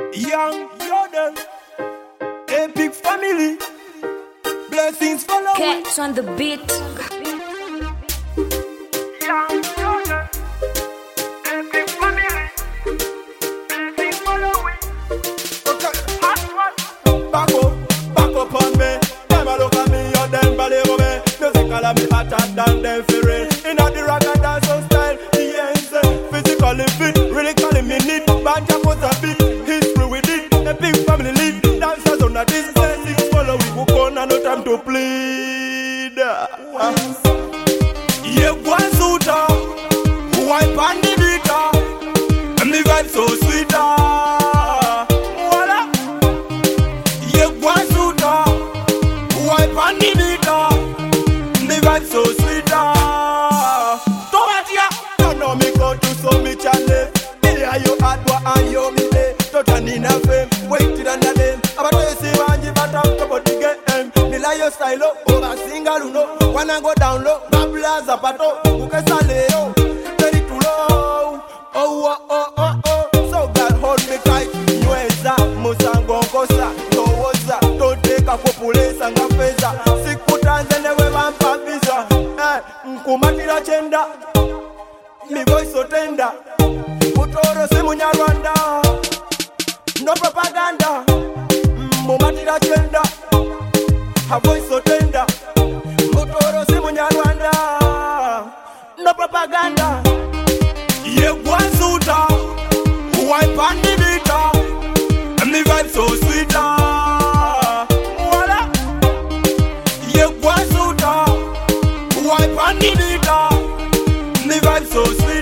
Young Jordan, epic family, blessings follow. Cats on the beat. Young Jordan, epic family, blessings follow. Okay, hot one. Back up on me. Them a look at me, or them believe me. Musical a me hotter than them fury. Inna the rock and dance style, the ends physically fit, really calling me neat. Banja was a beat. Big family lead, dancers on a distance. Six follow, we go on and no time to plead. Yeah, one suitor, wipe on the beater, and the vibe so sweet. Voila. Yeah, one suitor, wipe on the beater, and the vibe so sweet. Tomatia, don't know me go to so me channel. Here you hard work and you me day. Totally in a fame. Waited on the name. About to see one you but I'm about to get the lion style over single uno. Wanna go down low, babla zapato, uke saleo, ready to low. So God hold me tight. Nweza, musango ngosa, towoza, toteka popule sanga pesa. Sikutanze newe wampa visa. Nkumatira chenda, mi voice so tender. Mutoro si munyarwanda. No propaganda, mumatira chenda. Her voice so tender. Mutoro si munyarwanda. No propaganda. Yeah, one suitor, wipe on the beater, and the vibe so sweet. Voila. Yeah, one suitor, wipe on the beater, and the vibe so sweet.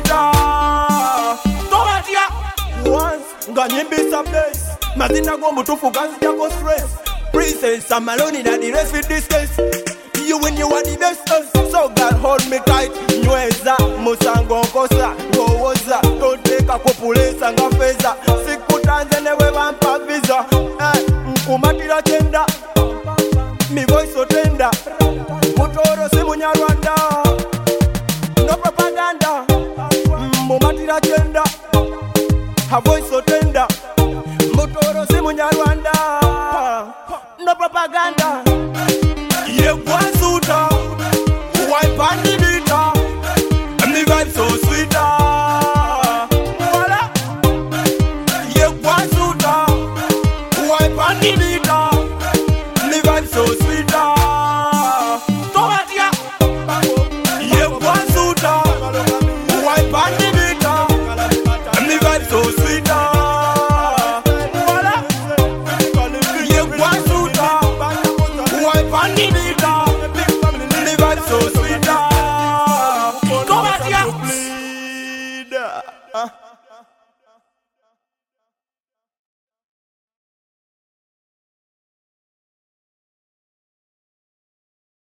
Ganyimbi some days, Mazina go mutufu gazi jako stress. Princess, I'm alone in the rest with this case. You when you are the best, so God hold me tight. Nweza, musango ngosa, gowoza, toteka popule sanga feza. Sikutanze newe wampa visa. Nkumatira chenda, mi voice so tender. Mutoro si munyarwanda. No propaganda, mumatira chenda. Her voice so tender. Mutoro si munyarwanda. No propaganda. Yeah, one suitor, wipe on the beater, and the vibe so sweet. Voila. Yeah, one suitor, wipe on the beater, and the vibe so sweet. Tomatia. Yeah, one suitor, wipe on the beater, and the vibe so sweet. Voila. Yeah, one suitor, wipe on the beater, and the vibe so sweet. Come on, yeah.